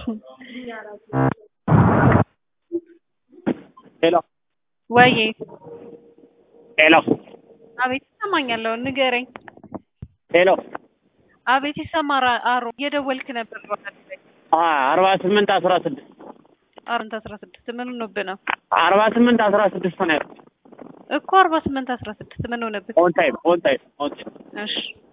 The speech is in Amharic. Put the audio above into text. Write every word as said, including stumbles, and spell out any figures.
ሄሎ ወይ ሄሎ አቤት ይሰማኛል ንገረኝ ሄሎ አቤት ይሰማራ አሮ እየደወልክ ነበር አ አርባ ስምንት አስራ ስድስት አርባ ስምንት አስራ ስድስት ምን ሆነብህ አርባ ስምንት አስራ ስድስት ነው እኮ አርባ ስምንት አስራ ስድስት ምን ሆነብህ ኦን ታይም ኦን ታይም ኦን እሺ